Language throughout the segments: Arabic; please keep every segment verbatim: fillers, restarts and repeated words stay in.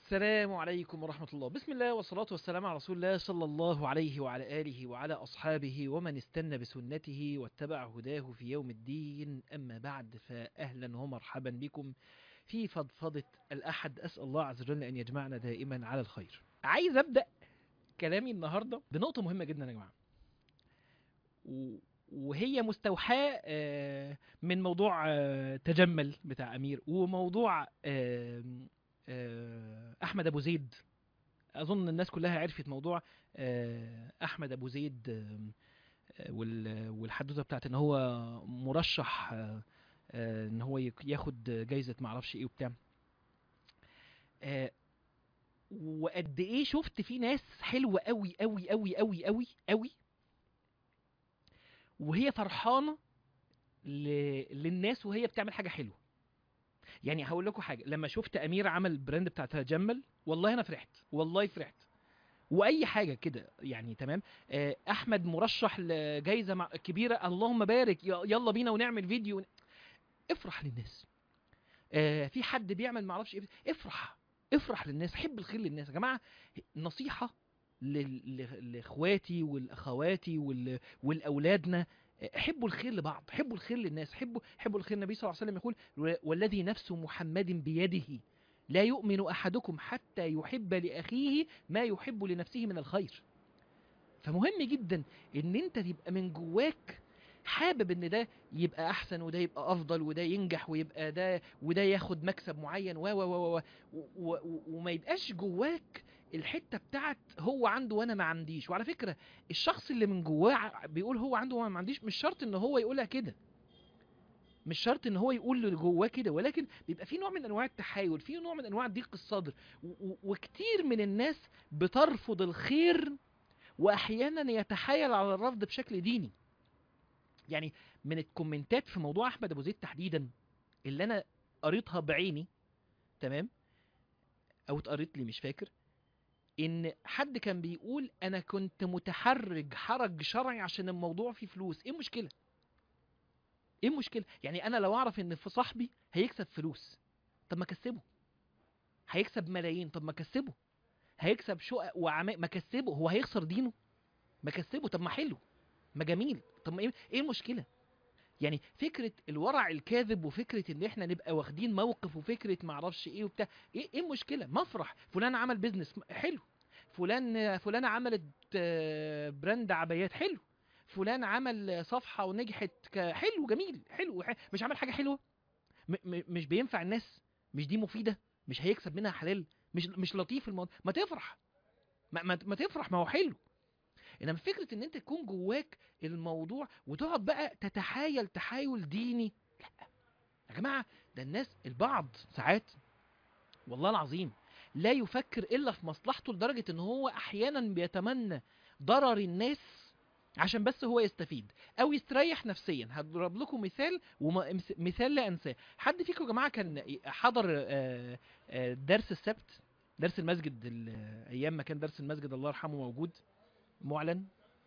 السلام عليكم ورحمة الله. بسم الله والصلاة والسلام على رسول الله صلى الله عليه وعلى آله وعلى أصحابه ومن استنى بسنته واتبع هداه في يوم الدين. أما بعد، فأهلا ومرحبا بكم في فضفضة الأحد. أسأل الله عز وجل أن يجمعنا دائما على الخير. عايز أبدأ كلامي النهاردة بنقطة مهمة جدا يا جماعة، و- وهي مستوحاة آه، من موضوع آه، تجمل بتاع أمير، وموضوع آه، آه، أحمد أبو زيد. اظن الناس كلها عرفت موضوع آه، احمد ابو زيد، آه، آه، وال- والحدوته بتاعت ان هو مرشح، آه، آه، ان هو يك- ياخد جايزه معرفش ايه وبتاع. آه، وقد ايه شفت في ناس حلوه قوي قوي قوي قوي قوي قوي، وهي فرحانه ل- للناس وهي بتعمل حاجه حلوه. يعني هقول لكم حاجه، لما شفت امير عمل البراند بتاع تجمل، والله انا فرحت، والله فرحت. واي حاجه كده يعني تمام. آه، احمد مرشح لجائزه مع- كبيره، اللهم بارك، ي- يلا بينا ونعمل فيديو. افرح للناس. آه، في حد بيعمل معرفش ايه، افرح. افرح للناس، حب الخير للناس يا جماعه. نصيحه لل- ل- لاخواتي والاخواتي وال- ولاولادنا. آه، حبوا الخير لبعض، حبوا الخير للناس، حبوا حبوا الخير. النبي صلى الله عليه وسلم يقول: والذي نفس محمد بيده لا يؤمن احدكم حتى يحب لاخيه ما يحب لنفسه من الخير. فمهم جدا ان انت تبقى من جواك حابب ان ده يبقى احسن، وده يبقى افضل، وده ينجح، ويبقى ده وده ياخد مكسب معين، و و و و و- و- وما يبقاش جواك الحته بتاعت هو عنده وانا ما عنديش. وعلى فكره، الشخص اللي من جواه ع- بيقول هو عنده وانا ما عنديش، مش شرط ان هو يقولها كده، مش شرط ان هو يقول اللي جواه كده، ولكن بيبقى في نوع من انواع التحايل، في نوع من انواع ضيق الصدر. و- و- وكتير من الناس بترفض الخير، واحيانا يتحايل على الرفض بشكل ديني. يعني من الكومنتات في موضوع احمد ابو زيد تحديدا اللي انا قريتها بعيني، تمام، او اتقريت لي مش فاكر، ان حد كان بيقول انا كنت متحرج حرج شرعي عشان الموضوع فيه فلوس. ايه المشكله؟ ايه المشكله؟ يعني انا لو اعرف ان في صاحبي هيكسب فلوس، طب ما اكسبه. هيكسب ملايين، طب ما اكسبه. هيكسب شقق وعماء، ما اكسبه. هو هيخسر دينه؟ ما اكسبه. طب ما حلو، ما جميل. طب ما ايه ايه المشكله؟ يعني فكره الورع الكاذب، وفكره ان احنا نبقى واخدين موقف، وفكره معرفش ايه وبتاع، ايه ايه المشكله؟ مفرح فلان عمل بيزنس حلو، فلان فلانه عملت آه، براند عبايات حلو، فلان عمل صفحه ونجحت، ك- حلو جميل حلو، ح- مش عمل حاجه حلوه؟ م م مش بينفع الناس؟ مش دي مفيده؟ مش هيكسب منها حلال؟ مش مش لطيف الموضوع؟ ما تفرح، ما, ما, ما تفرح، ما هو حلو. انما فكره ان انت تكون جواك الموضوع وتقعد بقى تتحايل تحايل ديني، يا جماعه، ده الناس البعض ساعات والله العظيم لا يفكر الا في مصلحته، لدرجه ان هو احيانا بيتمنى ضرر الناس عشان بس هو يستفيد او يستريح نفسيا. هضرب لكم مثال، ومثال لا انساه. حد فيكم يا جماعه كان حضر آه، آه، درس السبت، درس المسجد، ال- ايام ما كان درس المسجد الله يرحمه موجود معلن؟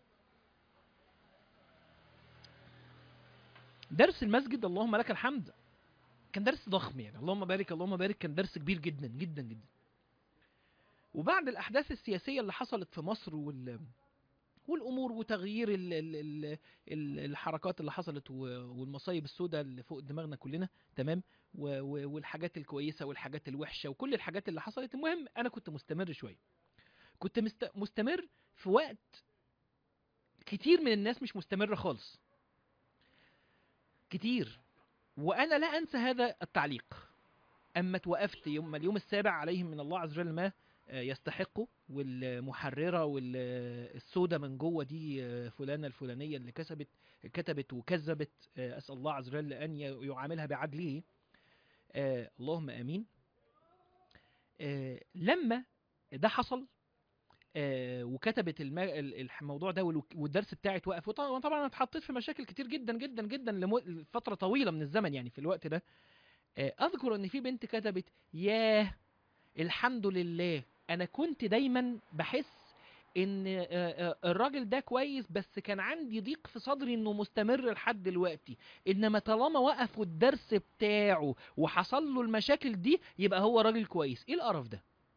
درس المسجد اللهم لك الحمد كان درس ضخم، يعني اللهم بارك اللهم بارك، كان درس كبير جدا جدا جدا. وبعد الاحداث السياسيه اللي حصلت في مصر وال والامور وتغيير ال ال ال ال الحركات اللي حصلت، و- والمصايب السوداء اللي فوق دماغنا كلنا، تمام، و- و- والحاجات الكويسه والحاجات الوحشه وكل الحاجات اللي حصلت. المهم انا كنت مستمر شويه، كنت مست مستمر في وقت كتير من الناس مش مستمره خالص، كتير. وانا لا انسى هذا التعليق. اما توقفت يوم اليوم السابع عليهم من الله عز وجل ما آه، يستحقوا، والمحرره والسودة من جوه دي آه، فلانه الفلانيه اللي كسبت كتبت وكذبت، آه، اسال الله عز وجل ان ي- يعاملها بعدله. آه، اللهم امين. آه، لما ده حصل، آه، وكتبت الم- ال- الموضوع ده، والوك- والدرس بتاعي اتوقف، وطبعا وطبعاً انا اتحطيت في مشاكل كتير جدا جدا جدا لفتره طويله من الزمن يعني في الوقت ده. آه، اذكر ان في بنت كتبت: ياه، الحمد لله، انا كنت دايما بحس ان آه، آه، الراجل ده كويس، بس كان عندي ضيق في صدري انه مستمر لحد دلوقتي، انما طالما وقفوا الدرس بتاعه وحصل له المشاكل دي يبقى هو راجل كويس. ايه القرف ده؟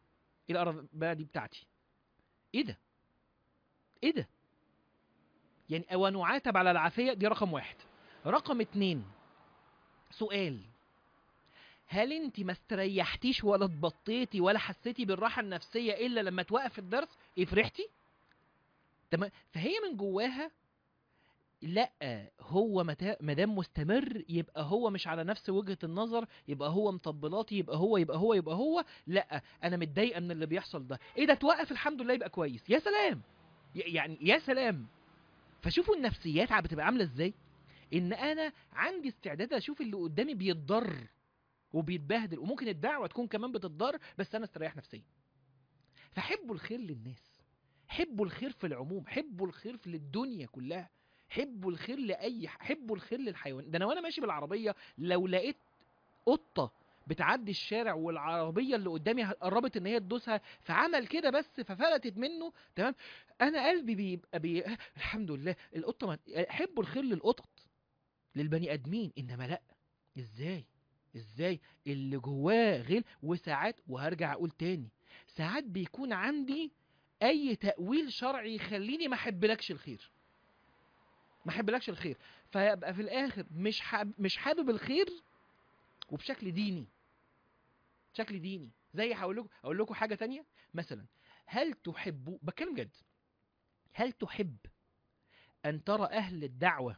ايه القرف بقى دي بتاعتي؟ ايه ده؟ ايه ده؟ يعني او نعاتب على العافيه، دي رقم واحد. رقم اتنين، سؤال: هل انت ما استريحتيش ولا اتبطيتي ولا حسيتي بالراحه النفسيه الا لما توقف الدرس؟ ايه، فرحتي؟ تمام. فهي من جواها لا، هو متا- مادام مستمر يبقى هو مش على نفس وجهة النظر، يبقى هو مطبلاتي، يبقى هو يبقى هو يبقى هو لا، انا متضايقه من اللي بيحصل ده. ايه ده؟ توقف، الحمد لله، يبقى كويس. يا سلام، ي- يعني يا سلام. فشوفوا النفسيات بتبقى عامله ازاي، ان انا عندي استعداد اشوف اللي قدامي بيتضر وبيتبهدل، وممكن الدعوه تكون كمان بتتضر، بس انا استريح نفسيا. فحبوا الخير للناس، حبوا الخير في العموم، حبوا الخير في الدنيا كلها، حبوا الخير لاي ح- حبوا الخير للحيوان. ده انا وانا ماشي بالعربيه لو لقيت قطه بتعدي الشارع والعربيه اللي قدامي قربت ان هي تدوسها، فعمل كده بس ففلتت منه، تمام، انا قلبي بيبقى بي... الحمد لله القطه ما... حبوا الخير للقطط، للبني ادمين، انما لا، ازاي؟ ازاي اللي جواه غير؟ وساعات، وهرجع اقول تاني، ساعات بيكون عندي اي تأويل شرعي يخليني ما احبلكش الخير، ما احبلكش الخير، فيبقى في الاخر مش حاب مش حابب الخير، وبشكل ديني، شكل ديني. زي هقول لكم اقول لكم حاجه تانية مثلا: هل تحبوا، بتكلم جد، هل تحب ان ترى اهل الدعوه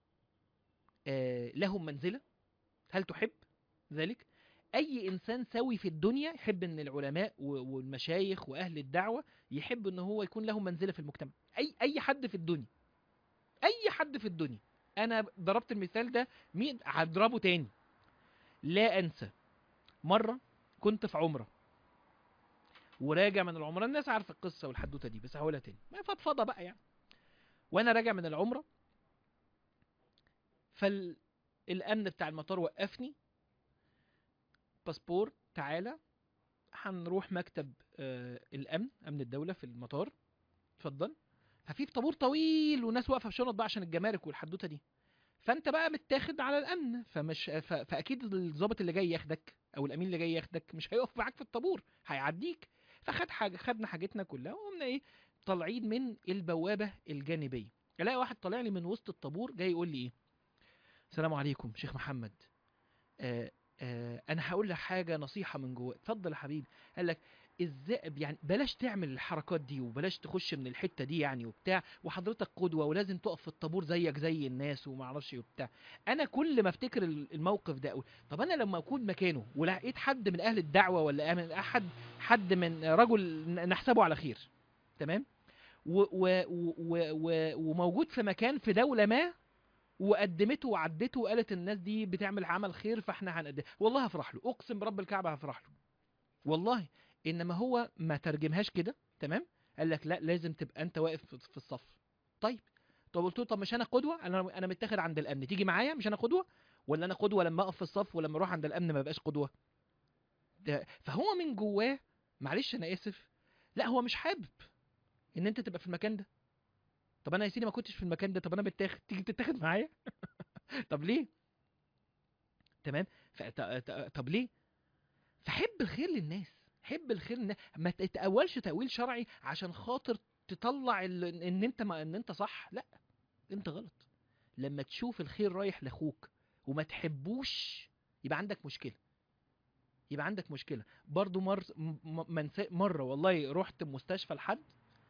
آه لهم منزله؟ هل تحب ذلك؟ اي انسان سوي في الدنيا يحب ان العلماء و- والمشايخ واهل الدعوه يحب ان هو يكون له منزله في المجتمع. اي اي حد في الدنيا، اي حد في الدنيا. انا ضربت المثال ده، مين هضربه تاني؟ لا انسى مره كنت في عمره وراجع من العمره، الناس عارفه القصه والحدوته دي بس هقولها تاني، ما فضفضه بقى يعني. وانا راجع من العمره، فالامن بتاع المطار وقفني: باسبور، تعالى هنروح مكتب آه الامن، امن الدوله في المطار، اتفضل. ففي طابور طويل وناس واقفه بشنط بقى عشان الجمارك والحدوته دي، فانت بقى متاخد على الامن، فمش ف... فاكيد الضابط اللي جاي ياخدك او الامين اللي جاي ياخدك مش هيقف معاك في الطابور، هيعديك. فخد حاجه، خدنا حاجتنا كلها وقمنا ايه، طالعين من البوابه الجانبيه. الاقي واحد طالع لي من وسط الطابور جاي يقول لي ايه: السلام عليكم شيخ محمد، آه آه انا هقول لك حاجه نصيحه من جوه، اتفضل يا حبيبي. قال لك ازاي يعني بلاش تعمل الحركات دي وبلاش تخش من الحته دي يعني وبتاع، وحضرتك قدوه ولازم تقف في الطابور زيك زي الناس وما اعرفش ايه وبتاع. انا كل ما افتكر ال- الموقف ده اقول طب انا لما اكون مكانه ولقيت حد من اهل الدعوه ولا من احد حد من رجل ن- نحسبه على خير، تمام، و و و و و وموجود في مكان في دوله ما، وقدمته وعدته وقالت الناس دي بتعمل عمل خير فاحنا هنقدم، والله هفرح له، اقسم برب الكعبه هفرح له والله. انما هو ما ترجمهاش كده، تمام، قال لك لا لازم تبقى انت واقف في في الصف. طيب، طب قلت له طب مش انا قدوه، انا انا متاخد عند الامن، تيجي معايا؟ مش انا قدوه؟ ولا انا قدوه لما اقف في الصف ولما اروح عند الامن ما بقاش قدوه؟ ده فهو من جواه، معلش انا اسف، لا هو مش حابب ان انت تبقى في المكان ده. طب انا يا سيدي ما كنتش في المكان ده، طب انا متاخد، تيجي تتاخد معايا؟ طب ليه؟ تمام. فت- ت- طب ليه؟ فحب الخير للناس، حب الخير للناس، ما تتأولش تأويل شرعي عشان خاطر تطلع ال- ان انت ما ان انت صح، لا، انت غلط. لما تشوف الخير رايح لاخوك وما تحبوش يبقى عندك مشكلة، يبقى عندك مشكلة. برضو مر م- م- منس- مرة والله رحت مستشفى لحد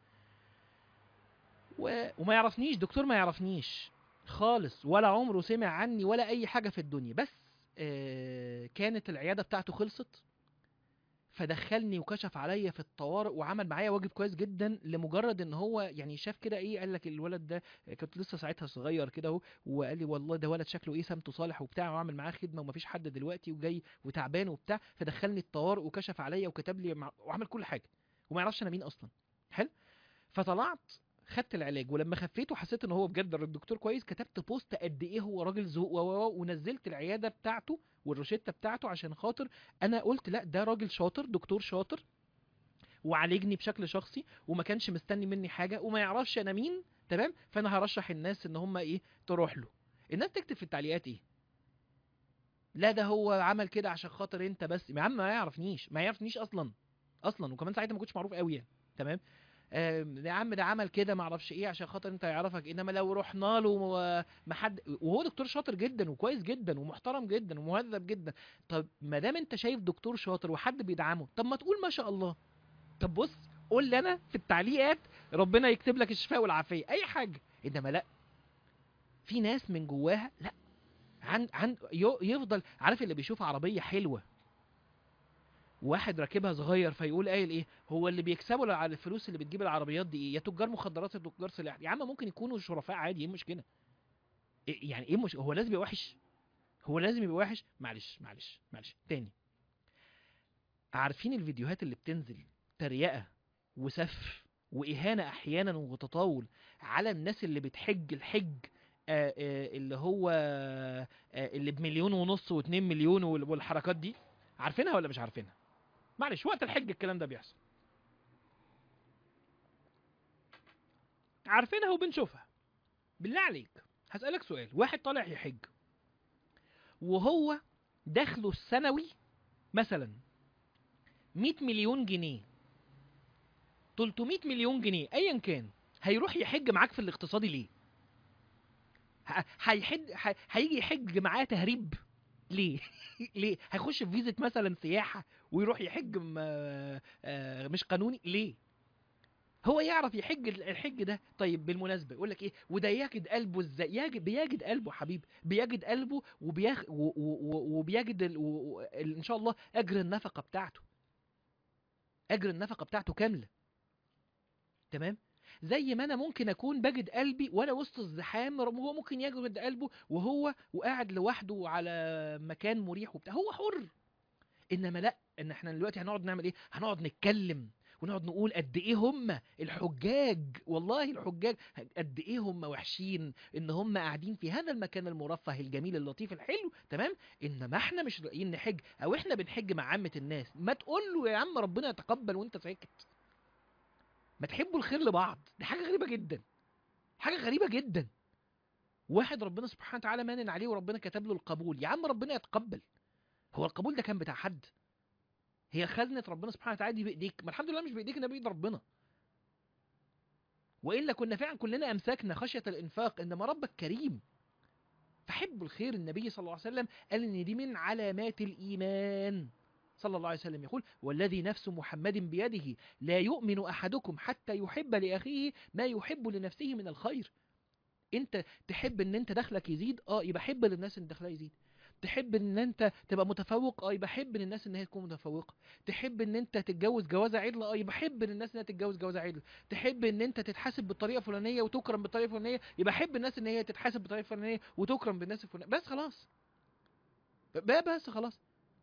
و... وما يعرفنيش، دكتور ما يعرفنيش خالص ولا عمره سمع عني ولا اي حاجة في الدنيا، بس آه كانت العيادة بتاعته خلصت، فدخلني وكشف عليا في الطوارئ وعمل معايا واجب كويس جدا، لمجرد ان هو يعني شاف كده ايه، قال لك الولد ده كنت لسه ساعتها صغير كده اهو، وقال لي والله ده ولد شكله ايه سمته صالح وبتاع، وعمل معاه خدمه ومفيش حد دلوقتي وجاي وتعبان وبتاع، فدخلني الطوارئ وكشف عليا وكتب لي مع... وعمل كل حاجه وما يعرفش انا مين اصلا. حلو. فطلعت خدت العلاج، ولما خفيت وحسيت ان هو بجد الدكتور كويس، كتبت بوست قد ايه هو راجل ذوق و- و- ونزلت العياده بتاعته والروشته بتاعته عشان خاطر انا قلت لا ده راجل شاطر، دكتور شاطر وعالجني بشكل شخصي وما كانش مستني مني حاجه وما يعرفش انا مين، تمام، فانا هرشح الناس ان هم ايه، تروح له. الناس تكتب في التعليقات ايه؟ لا ده هو عمل كده عشان خاطر انت بس، يا عم ما يعرفنيش، ما يعرفنيش اصلا، اصلا، وكمان ساعتها ما كنتش معروف قوي يعني. تمام. آم، يا عم ده عمل كده ما اعرفش ايه عشان خاطر انت يعرفك، انما لو رحنا له و- ما حد، وهو دكتور شاطر جدا وكويس جدا ومحترم جدا ومهذب جدا. طب ما دام انت شايف دكتور شاطر وحد بيدعمه، طب ما تقول ما شاء الله. طب بص، قول لي انا في التعليقات ربنا يكتب لك الشفاء والعافيه، اي حاجه. انما لا، في ناس من جواها لا، عن عن يو- يفضل عارف اللي بيشوف عربيه حلوه واحد راكبها صغير فيقول قايل ايه، هو اللي بيكسبوا على الفلوس اللي بتجيب العربيات دي ايه؟ يا تجار مخدرات يا تجار سلاح. يا عم ممكن يكونوا شرفاء عادي، ايه المشكله؟ إيه يعني ايه مش هو لازم يبقى وحش؟ هو لازم يبقى وحش؟ معلش معلش معلش تاني. عارفين الفيديوهات اللي بتنزل تريقه وسف واهانه احيانا وتطاول على الناس اللي بتحج الحج، آه آه اللي هو آه اللي بمليون ونص واتنين مليون وال- والحركات دي؟ عارفينها ولا مش عارفينها؟ معلش، وقت الحج الكلام ده بيحصل، عارفينها وبنشوفها. بالله عليك هسألك سؤال، واحد طالع يحج وهو دخله السنوي مثلا مية مليون جنيه، تلتمية مليون جنيه ايا كان، هيروح يحج معاك في الاقتصادي ليه؟ ه- هيحج ه- هيجي يحج معاه تهريب ليه؟ ليه هيخش في فيزة مثلا سياحة ويروح يحج م- آه، مش قانوني ليه؟ هو يعرف يحج ال- الحج ده. طيب بالمناسبه يقول لك ايه، وده يجد قلبه ازاي؟ يجد بيجد قلبه حبيبي، بيجد قلبه وبياخ و- و- و- وبيجد ال... و... و... ال- ان شاء الله اجر النفقه بتاعته، اجر النفقه بتاعته كامله. تمام. زي ما انا ممكن اكون بجد قلبي وانا وسط الزحام، وهو ممكن يجد قلبه وهو وقاعد لوحده على مكان مريح وبتاع، هو حر. انما لا، ان احنا دلوقتي هنقعد نعمل ايه؟ هنقعد نتكلم ونقعد نقول قد ايه هم الحجاج، والله الحجاج قد ايه هم وحشين ان هم قاعدين في هذا المكان المرفه الجميل اللطيف الحلو. تمام. انما احنا مش لاقيين نحج، او احنا بنحج مع عامة الناس. ما تقول له يا عم ربنا يتقبل وانت ساكت؟ ما تحبوا الخير لبعض، دي حاجة غريبة جدا، حاجة غريبة جدا. واحد ربنا سبحانه وتعالى مانن عليه وربنا كتب له القبول، يا عم ربنا يتقبل. هو القبول ده كان بتاع حد؟ هي خزنة ربنا سبحانه وتعالى دي بإيديك، ما الحمد لله مش بإيديك، ده بإيد ربنا. وإلا كنا فعلا كلنا أمسكنا خشية الإنفاق، إنما ربك كريم فحب الخير. النبي صلى الله عليه وسلم قال إن دي من علامات الإيمان. صلى الله عليه وسلم يقول: والذي نفس محمد بيده لا يؤمن أحدكم حتى يحب لأخيه ما يحب لنفسه من الخير. انت تحب ان انت دخلك يزيد، اه يبقى حب للناس ان دخلها يزيد. تحب ان انت تبقى متفوق، اه يبقى حب للناس ان هي تكون متفوقه. تحب ان انت تتجوز جوازه عدله، اه يبقى حب للناس انها تتجوز جوازه عدله. تحب ان انت تتحاسب بالطريقه الفلانيه وتكرم بالطريقه الفلانيه، يبقى حب الناس ان هي تتحاسب بالطريقه الفلانيه وتكرم بالناس الفلانيه. بس خلاص، بقى بس خلاص.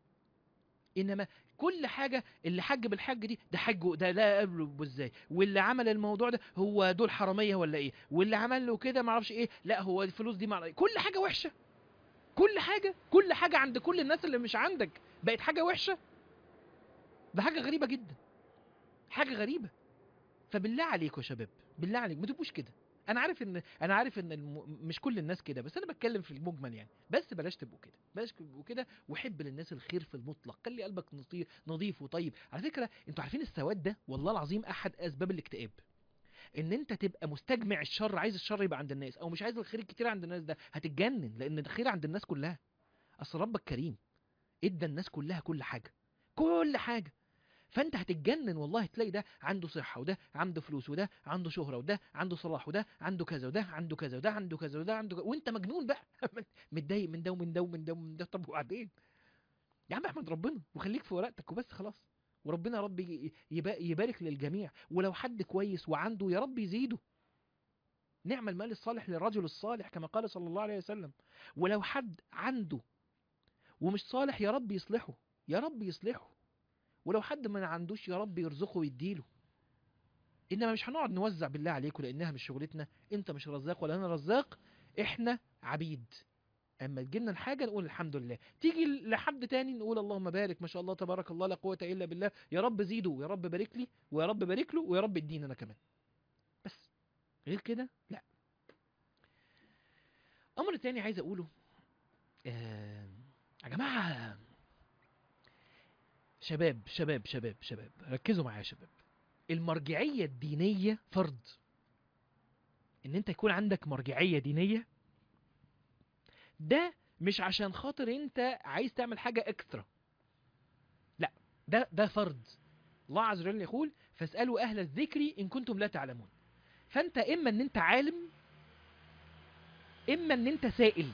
انما كل حاجه اللي حج بالحج دي، ده حجه ده لا قبله ازاي، واللي عمل الموضوع ده هو دول حراميه ولا ايه، واللي عمل له كده ما اعرفش ايه، لا هو الفلوس دي مع... كل حاجه وحشه. كل حاجه كل حاجه عند كل الناس اللي مش عندك بقت حاجه وحشه. ده حاجه غريبه جدا، حاجه غريبه. فبالله عليكم يا شباب، بالله عليكم ما تبقوش كده. انا عارف ان انا عارف ان الم... مش كل الناس كده، بس انا بتكلم في المجمل يعني. بس بلاش تبقوا كده، بلاش تبقوا كده، وحب للناس الخير في المطلق. خلي قلبك نظيف نظيف وطيب. على فكره انتوا عارفين السواد ده والله العظيم احد اسباب الاكتئاب. ان انت تبقى مستجمع الشر، عايز الشر يبقى عند الناس، او مش عايز الخير الكتير عند الناس، ده هتتجنن. لان الخير عند الناس كلها. اصل ربك كريم، ادى الناس كلها كل حاجه، كل حاجه. فانت هتتجنن والله، تلاقي ده عنده صحه، وده عنده فلوس، وده عنده شهره، وده عنده صلاح، وده عنده كذا، وده عنده كذا، وده عنده كذا، وده عنده كذا، وانت مجنون بقى. متضايق من ده ومن ده ومن ده ومن ده. طب وبعدين؟ يا عم احمد ربنا وخليك في ورقتك وبس خلاص. وربنا يا رب ي- يبا- يبارك للجميع. ولو حد كويس وعنده، يا رب يزيده. نعم المال الصالح للرجل الصالح كما قال صلى الله عليه وسلم. ولو حد عنده ومش صالح، يا رب يصلحه، يا رب يصلحه. ولو حد ما عندوش، يا رب يرزقه ويديله. انما مش هنقعد نوزع بالله عليكم، لانها مش شغلتنا. انت مش رزاق ولا انا رزاق، احنا عبيد. اما تجيلنا الحاجه نقول الحمد لله، تيجي لحد تاني نقول اللهم بارك، ما شاء الله تبارك الله لا قوه الا بالله، يا رب زيده، ويا رب بارك لي، ويا رب بارك له، ويا رب اديني انا كمان. بس غير كده لا. امر تاني عايز اقوله، آه، يا جماعه شباب شباب شباب شباب ركزوا معايا يا شباب. المرجعية الدينية فرض. ان انت يكون عندك مرجعية دينية ده مش عشان خاطر انت عايز تعمل حاجة اكسترا، لا، ده ده فرض. الله عز وجل يقول فاسألوا اهل الذكر ان كنتم لا تعلمون. فانت اما ان انت عالم، اما ان انت سائل.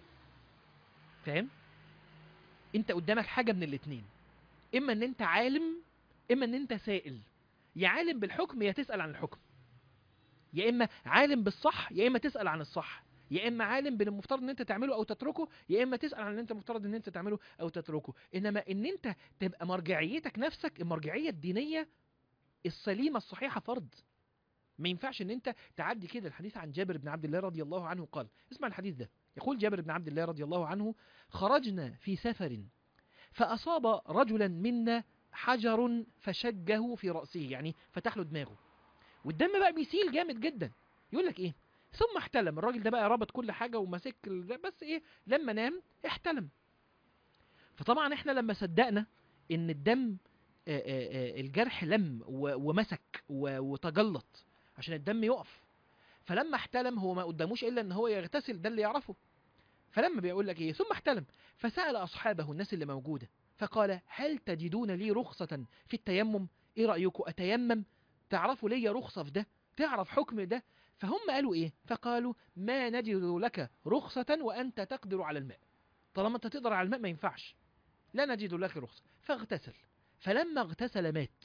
فاهم؟ انت قدامك حاجة من الاتنين، اما ان انت عالم، اما ان انت سائل. يا عالم بالحكم يا تسأل عن الحكم، يا اما عالم بالصح يا اما تسأل عن الصح، يا اما عالم بين المفترض ان انت تعمله او تتركه، يا اما تسأل عن اللي انت المفترض ان انت تعمله او تتركه. انما ان انت تبقى مرجعيتك نفسك، المرجعية الدينية السليمة الصحيحة فرض. ما ينفعش ان انت تعدي كده. الحديث عن جابر بن عبد الله رضي الله عنه قال، اسمع الحديث ده، يقول جابر بن عبد الله رضي الله عنه: خرجنا في سفر فأصاب رجلا منا حجر فشجه في رأسه، يعني فتح له دماغه، والدم بقى بيسيل جامد جدا. يقول لك ايه؟ ثم احتلم. الراجل ده بقى ربط كل حاجة ومسك ده، بس ايه، لما نام احتلم. فطبعا احنا لما صدقنا ان الدم آآ آآ الجرح لم ومسك وتجلط عشان الدم يقف، فلما احتلم هو ما قداموش الا ان هو يغتسل، ده اللي يعرفه. فلما بيقول لك ايه ثم احتلم فسأل اصحابه، الناس اللي موجودة، فقال: هل تجدون لي رخصة في التيمم؟ ايه رأيكم اتيمم؟ تعرفوا لي رخصة في ده؟ تعرف حكم ده؟ فهم قالوا ايه؟ فقالوا: ما نجد لك رخصة وانت تقدر على الماء. طالما انت تقدر على الماء ما ينفعش، لا نجد لك رخصة. فاغتسل، فلما اغتسل مات.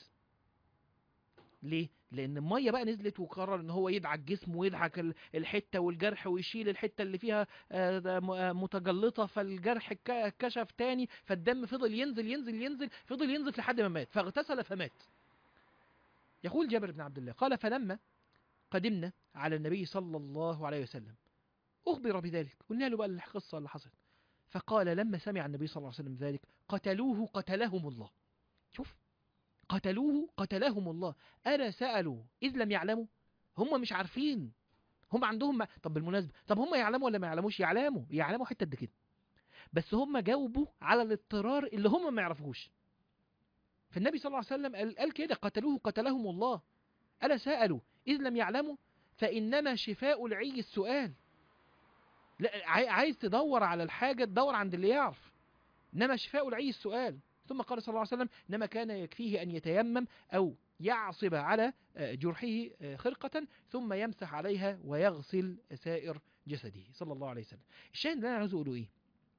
ليه؟ لأن المية بقى نزلت وقرر إن هو يدعك جسمه ويدعك الحتة والجرح ويشيل الحتة اللي فيها متجلطة، فالجرح كشف تاني، فالدم فضل ينزل ينزل ينزل فضل ينزل لحد ما مات، فاغتسل فمات. يقول جابر بن عبد الله قال: فلما قدمنا على النبي صلى الله عليه وسلم أخبر بذلك، قلنا له بقى القصة اللي حصلت. فقال لما سمع النبي صلى الله عليه وسلم ذلك: قتلوه قتلهم الله. شوف، قتلوه قتلهم الله. ألا سألوا إذ لم يعلموا؟ هم مش عارفين، هم عندهم ما... طب بالمناسبة، طب هم يعلموا ولا ما يعلموش؟ يعلموا، يعلموا حتة قد كده، بس هم جاوبوا على الاضطرار اللي هم ما يعرفوش. فالنبي صلى الله عليه وسلم قال, قال كده: قتلوه قتلهم الله. ألا سألوا إذ لم يعلموا؟ فإنما شفاء العي السؤال. لا، عايز تدور على الحاجة تدور عند اللي يعرف، إنما شفاء العي السؤال. ثم قال صلى الله عليه وسلم: إنما كان يكفيه أن يتيمم أو يعصب على جرحه خرقة ثم يمسح عليها ويغسل سائر جسده صلى الله عليه وسلم. الشاهد اللي أنا عاوز أقوله إيه؟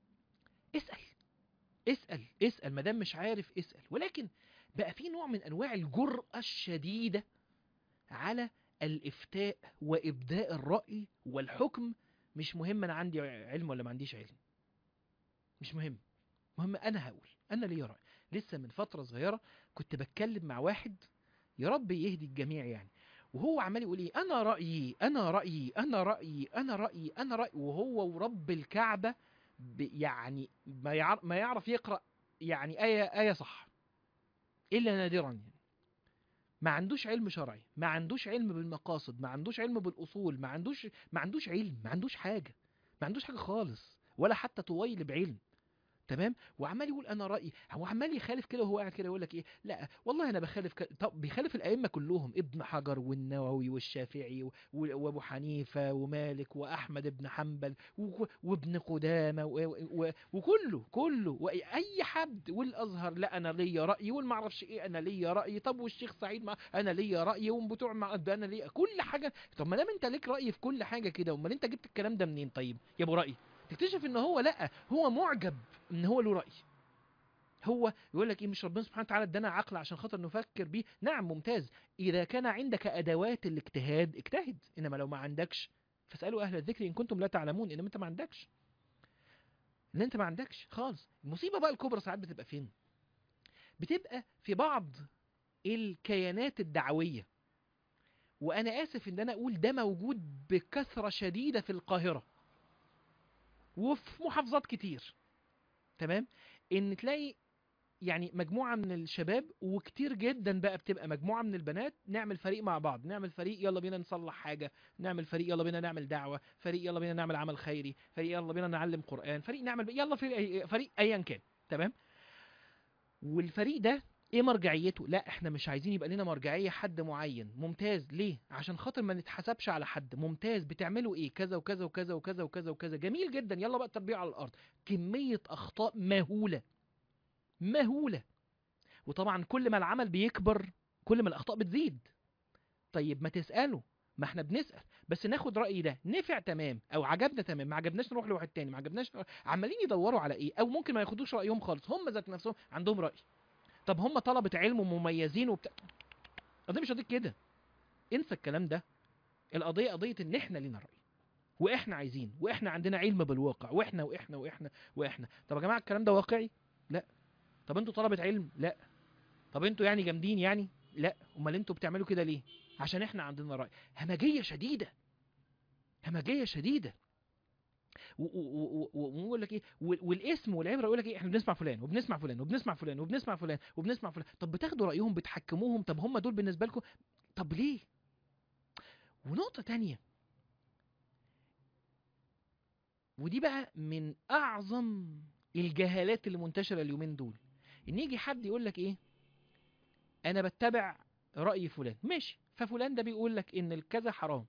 اسأل اسأل اسأل، ما دام مش عارف اسأل. ولكن بقى في نوع من أنواع الجرأة الشديدة على الإفتاء وإبداء الرأي والحكم. مش مهم أنا عندي علم ولا ما عنديش علم، مش مهم، مهم أنا هقول، أنا ليا رأي. لسه من فترة صغيرة كنت بتكلم مع واحد، يا رب يهدي الجميع يعني، وهو عمال يقول ايه: انا رأيي انا رأيي انا رأيي انا رأيي انا رأيي، وهو ورب الكعبة يعني ما يعرف ما يعرف يقرأ يعني آية آية صح إلا نادرا يعني. ما عندوش علم شرعي، ما عندوش علم بالمقاصد، ما عندوش علم بالأصول، ما عندوش ما عندوش علم، ما عندوش حاجة، ما عندوش حاجة خالص، ولا حتى طويل بعلم. تمام؟ وعمال يقول انا رايي، هو عمال يخالف كده وهو قاعد كده يقول لك ايه: لا والله انا بخالف ك... طب بيخالف الائمه كلهم، ابن حجر والنووي والشافعي و... وابو حنيفه ومالك واحمد بن حنبل و... وابن قدامه و... و... وكله كله واي حد، والازهر لا انا ليا راي، والما اعرفش ايه انا ليا راي، طب والشيخ سعيد ما انا ليا راي، وبتوع مع انا ليا كل حاجه. طب ما دام انت ليك راي في كل حاجه كده، امال انت جبت الكلام ده منين طيب يا ابو راي؟ تكتشف ان هو لا، هو معجب ان هو له رأي. هو يقول لك ايه: مش ربنا سبحانه وتعالى ادانا عقل عشان خاطر نفكر بيه؟ نعم ممتاز، اذا كان عندك ادوات الاجتهاد اجتهد، انما لو ما عندكش فاسالوا اهل الذكر ان كنتم لا تعلمون. انما انت ما عندكش، ان انت ما عندكش خالص. المصيبة بقى الكبرى ساعات بتبقى فين؟ بتبقى في بعض الكيانات الدعوية، وانا اسف ان انا اقول ده موجود بكثرة شديدة في القاهرة وفي محافظات كتير. تمام؟ ان تلاقي يعني مجموعة من الشباب، وكتير جدا بقى بتبقى مجموعة من البنات، نعمل فريق مع بعض، نعمل فريق يلا بينا نصلح حاجة، نعمل فريق يلا بينا نعمل دعوة، فريق يلا بينا نعمل عمل خيري، فريق يلا بينا نعلم قرآن، فريق نعمل يلا فريق فريق ايا كان. تمام؟ والفريق ده ايه مرجعيته؟ لا احنا مش عايزين يبقى لنا مرجعيه حد معين. ممتاز، ليه؟ عشان خاطر ما نتحسبش على حد. ممتاز، بتعملوا ايه؟ كذا وكذا وكذا وكذا وكذا وكذا. جميل جدا، يلا بقى التربيع على الارض. كميه اخطاء مهوله مهوله. وطبعا كل ما العمل بيكبر كل ما الاخطاء بتزيد. طيب ما تساله، ما احنا بنسال، بس ناخد راي ده نفع تمام او عجبنا تمام، ما عجبناش نروح لواحد تاني، ما عجبناش عمالين يدوروا على ايه. او ممكن ما ياخدوش رايهم خالص، هم ذات نفسهم عندهم راي. طب هم طلبة علم ومميزين وبتاع، القضية مش قضية كده، انسى الكلام ده. القضية قضية ان احنا لينا رأي، واحنا عايزين، واحنا عندنا علم بالواقع، واحنا واحنا واحنا واحنا. طب يا جماعة الكلام ده واقعي؟ لا. طب انتوا طلبة علم؟ لا. طب انتوا يعني جامدين يعني؟ لا. امال انتوا بتعملوا كده ليه؟ عشان احنا عندنا رأي. همجية شديدة، همجية شديدة. ويقول لك ايه، والاسم والعبره يقول لك ايه، احنا بنسمع فلان وبنسمع فلان وبنسمع فلان وبنسمع فلان وبنسمع فلان. طب بتاخدوا رايهم، بتحكموهم، طب هم دول بالنسبه لكم؟ طب ليه؟ ونقطه تانية، ودي بقى من اعظم الجهالات اللي منتشره اليومين دول، ان يجي حد يقول لك ايه، انا بتبع راي فلان. ماشي، ففلان ده بيقول لك ان الكذا حرام.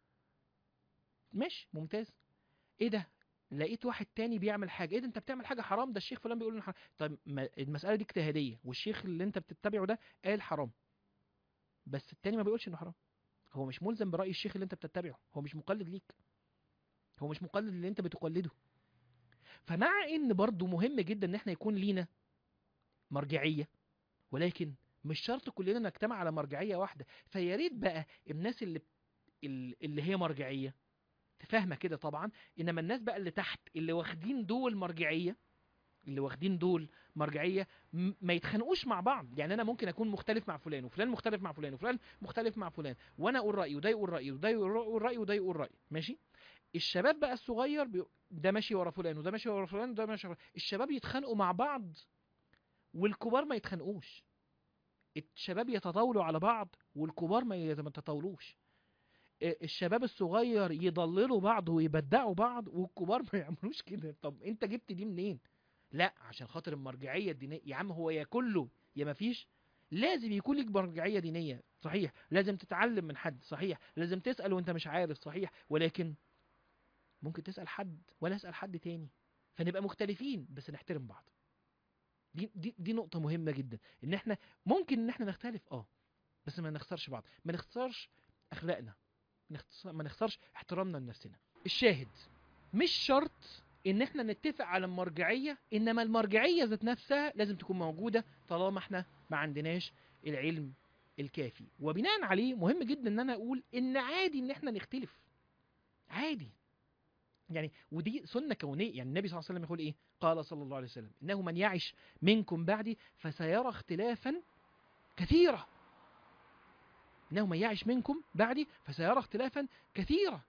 ماشي، ممتاز. ايه ده؟ لقيت واحد تاني بيعمل حاجه، ايه ده انت بتعمل حاجه حرام، ده الشيخ فلان بيقول انه حرام. طب ما المساله دي اجتهاديه، والشيخ اللي انت بتتبعه ده قال حرام، بس التاني ما بيقولش انه حرام. هو مش ملزم براي الشيخ اللي انت بتتبعه، هو مش مقلد ليك، هو مش مقلد اللي انت بتقلده. فمع ان برضو مهم جدا ان احنا يكون لينا مرجعيه، ولكن مش شرط كلنا نجتمع على مرجعيه واحده. فيا ريت بقى الناس اللي اللي هي مرجعيه فاهمه كده طبعا، انما الناس بقى اللي تحت اللي واخدين دول مرجعيه، اللي واخدين دول مرجعيه ما يتخانقوش مع بعض. يعني انا ممكن اكون مختلف مع فلان، وفلان مختلف مع فلان، وفلان مختلف مع فلان، وانا اقول رايي وده يقول رايه وده يقول رايه وده يقول رايه. ماشي. الشباب بقى الصغير بي... ده ماشي ورا فلان وده ماشي ورا فلان وده ماشي ورا، الشباب يتخانقوا مع بعض والكبار ما يتخانقوش. الشباب يتطاولوا على بعض والكبار ما يتطاولوش. الشباب الصغير يضللوا بعض ويبدعوا بعض والكبار ما يعملوش كده. طب انت جبت دي منين؟ لا، عشان خاطر المرجعيه الدينيه. يا عم هو يا كله يا ما فيش. لازم يكون لك مرجعيه دينيه، صحيح. لازم تتعلم من حد، صحيح. لازم تسال وانت مش عارف، صحيح. ولكن ممكن تسال حد ولا اسال حد تاني، فنبقى مختلفين بس نحترم بعض. دي دي دي نقطه مهمه جدا، ان احنا ممكن ان احنا نختلف اه، بس ما نخسرش بعض، ما نخسرش اخلاقنا، ما نخسرش احترامنا لنفسنا. الشاهد، مش شرط ان احنا نتفق على المرجعية، انما المرجعية ذات نفسها لازم تكون موجودة طالما احنا ما عندناش العلم الكافي. وبناء عليه مهم جدا ان انا اقول ان عادي ان احنا نختلف، عادي. يعني ودي سنة كونية. يعني النبي صلى الله عليه وسلم يقول ايه؟ قال صلى الله عليه وسلم انه من يعش منكم بعدي فسيرى اختلافا كثيرا. انه من يعش منكم بعدي فسيرى اختلافا كثيرا،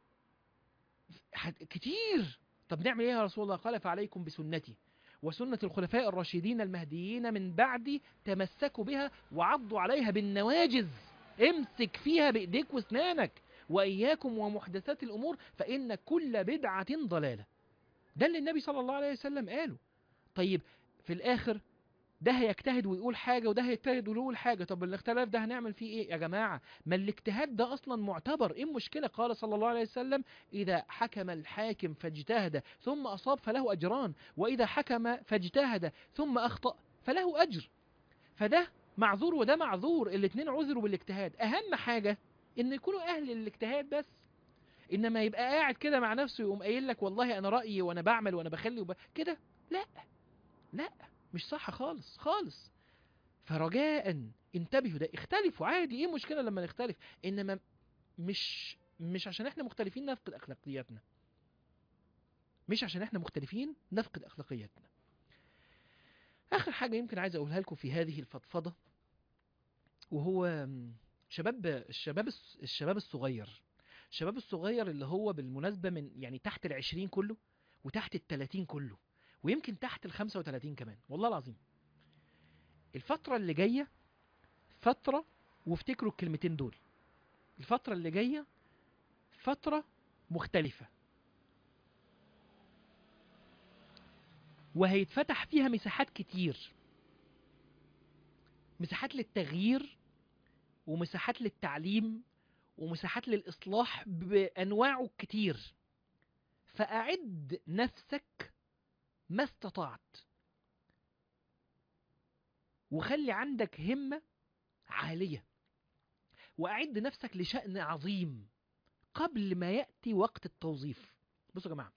كتير. طب نعمل ايه يا رسول الله؟ قال فعليكم بسنتي وسنة الخلفاء الراشدين المهديين من بعدي، تمسكوا بها وعضوا عليها بالنواجذ. امسك فيها بايديك واسنانك، واياكم ومحدثات الامور فان كل بدعة ضلالة. ده اللي النبي صلى الله عليه وسلم قاله. طيب في الاخر ده هيجتهد ويقول حاجة وده هيجتهد ويقول حاجة، طب الاختلاف ده هنعمل فيه ايه يا جماعة؟ ما الاجتهاد ده اصلا معتبر، ايه المشكلة؟ قال صلى الله عليه وسلم اذا حكم الحاكم فاجتهد ثم اصاب فله اجران، واذا حكم فاجتهد ثم اخطأ فله اجر. فده معذور وده معذور، الاتنين عذروا بالاجتهاد. اهم حاجة ان يكونوا اهل الاجتهاد بس، انما يبقى قاعد كده مع نفسه يقوم قايل لك والله انا رأيي وانا بعمل وانا بخلي وب... كده. لا لا، مش صح خالص خالص. فرجاء انتبهوا، ده اختلفوا عادي، ايه مشكلة لما نختلف؟ انما مش مش عشان احنا مختلفين نفقد اخلاقياتنا، مش عشان احنا مختلفين نفقد اخلاقياتنا. اخر حاجة يمكن عايز اقولها لكم في هذه الفضفضة، وهو شباب الشباب الشباب الصغير الشباب الصغير اللي هو بالمناسبة من يعني تحت العشرين كله، وتحت التلاتين كله، ويمكن تحت الخمسة وتلاتين كمان. والله العظيم الفترة اللي جاية فترة، وافتكروا الكلمتين دول، الفترة اللي جاية فترة مختلفة، وهيتفتح فيها مساحات كتير مساحات للتغيير، ومساحات للتعليم، ومساحات للإصلاح بأنواعه الكتير. فأعد نفسك ما استطعت، وخلي عندك همة عالية، وأعد نفسك لشأن عظيم قبل ما يأتي وقت التوظيف. بصوا يا جماعة،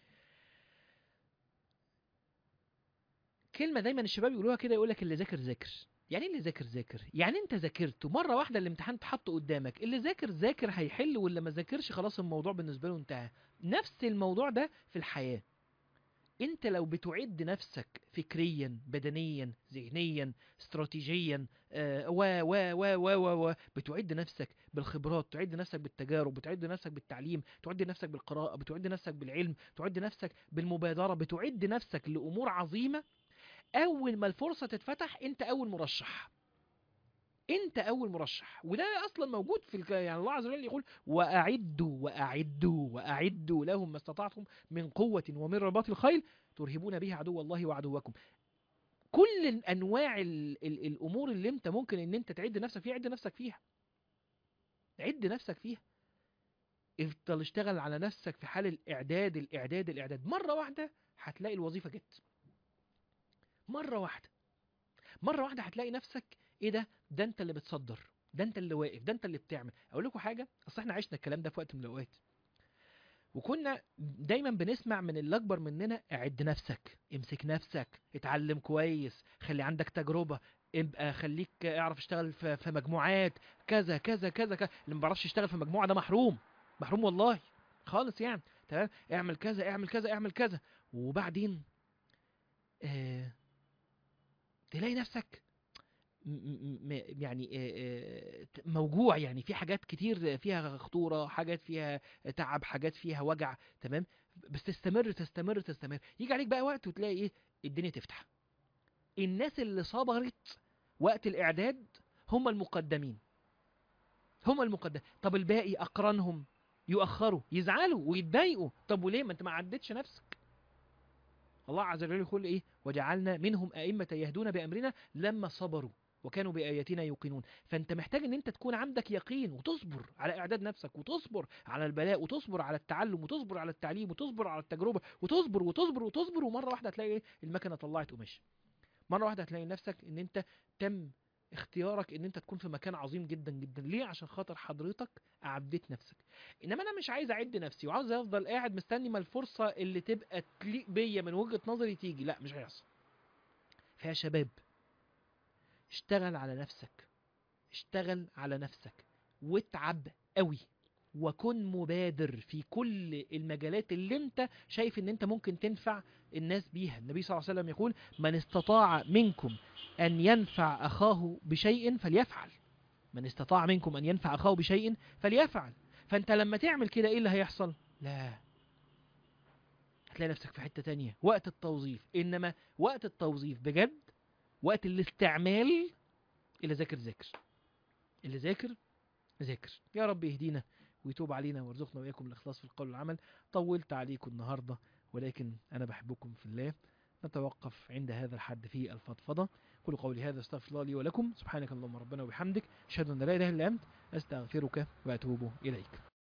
كلمة دايما الشباب يقولوها كده، يقولك اللي ذاكر ذاكر. يعني ايه اللي ذاكر ذاكر؟ يعني انت ذاكرت مرة واحدة الامتحان اتحط قدامك، اللي ذاكر ذاكر هيحل، واللي ما ذاكرش خلاص الموضوع بالنسبة له انتهى. نفس الموضوع ده في الحياة. انت لو بتعد نفسك فكريا، بدنيا، ذهنيا، استراتيجيا، آه و و و و و و بتعد نفسك بالخبرات، تعد نفسك بالتجارب، بتعد نفسك بالتعليم، تعد نفسك بالقراءة، بتعد نفسك بالعلم، تعد نفسك بالمبادرة، بتعد نفسك لأمور عظيمة. اول ما الفرصة تتفتح انت اول مرشح، انت اول مرشح. وده اصلا موجود في الك... يعني الله عز وجل يقول واعدوا واعدوا واعدوا لهم ما استطعتم من قوة ومن رباط الخيل ترهبون به عدو الله وعدوكم. كل انواع ال... ال... الامور اللي انت ممكن ان انت تعد نفسك فيها، عد نفسك فيها، عد نفسك فيها. افضل اشتغل على نفسك في حال الاعداد الاعداد الاعداد. مرة واحدة هتلاقي الوظيفة جت، مرة واحدة مرة واحدة هتلاقي نفسك ايه ده ده انت اللي بتصدر، ده انت اللي واقف، ده انت اللي بتعمل. اقول لكم حاجة، اصل احنا عشنا الكلام ده في وقت من الاوقات، وكنا دايما بنسمع من اللي اكبر مننا اعد نفسك، امسك نفسك، اتعلم كويس، خلي عندك تجربة، ابقى خليك اعرف اشتغل في في مجموعات كذا كذا كذا كذا. اللي ما بيعرفش يشتغل في مجموعة ده محروم، محروم والله خالص يعني. تمام، اعمل كذا اعمل كذا اعمل كذا. وبعدين اه تلاقي نفسك م- م- م- يعني آه، آه، موجوع، يعني في حاجات كتير فيها خطورة، حاجات فيها تعب، حاجات فيها وجع. تمام، بس تستمر تستمر تستمر، يجي عليك بقى وقت وتلاقي ايه، الدنيا تفتح. الناس اللي صبرت وقت الإعداد هم المقدمين، هم المقدمين. طب الباقي أقرانهم يؤخروا، يزعلوا ويتضايقوا. طب وليه؟ ما انت ما عدتش نفسك. الله عز وجل يقول ايه، وجعلنا منهم أئمة يهدون بأمرنا لما صبروا وكانوا بآياتنا يوقنون. فانت محتاج ان انت تكون عندك يقين، وتصبر على اعداد نفسك، وتصبر على البلاء، وتصبر على التعلم، وتصبر على التعليم، وتصبر على التجربة، وتصبر وتصبر وتصبر. ومرة واحدة هتلاقي ايه، المكنة طلعت قماش. مرة واحدة هتلاقي نفسك ان انت تم اختيارك ان انت تكون في مكان عظيم جدا جدا. ليه؟ عشان خاطر حضرتك اعديت نفسك. انما انا مش عايز اعد نفسي وعاوز افضل قاعد مستني ما الفرصة اللي تبقى تليق بيا من وجهة نظري تيجي. لا، مش هيحصل. فيا شباب، اشتغل على نفسك، اشتغل على نفسك، واتعب قوي، وكن مبادر في كل المجالات اللي انت شايف ان انت ممكن تنفع الناس بيها. النبي صلى الله عليه وسلم يقول من استطاع منكم ان ينفع اخاه بشيء فليفعل، من استطاع منكم ان ينفع اخاه بشيء فليفعل. فانت لما تعمل كده ايه اللي هيحصل؟ لا، هتلاقي نفسك في حتة تانية وقت التوظيف. انما وقت التوظيف بجد، وقت الاستعمال، اللي ذاكر ذاكر، اللي ذاكر ذاكر. يا رب يهدينا ويتوب علينا ويرزقنا وإياكم الإخلاص في القول والعمل. طولت عليكم النهاردة، ولكن أنا بحبكم في الله. نتوقف عند هذا الحد في الفضفضة. كل قولي هذا استغفر الله لي ولكم. سبحانك اللهم ربنا وبحمدك، أشهد أن لا إله إلا أنت، أستغفرك وأتوب إليك.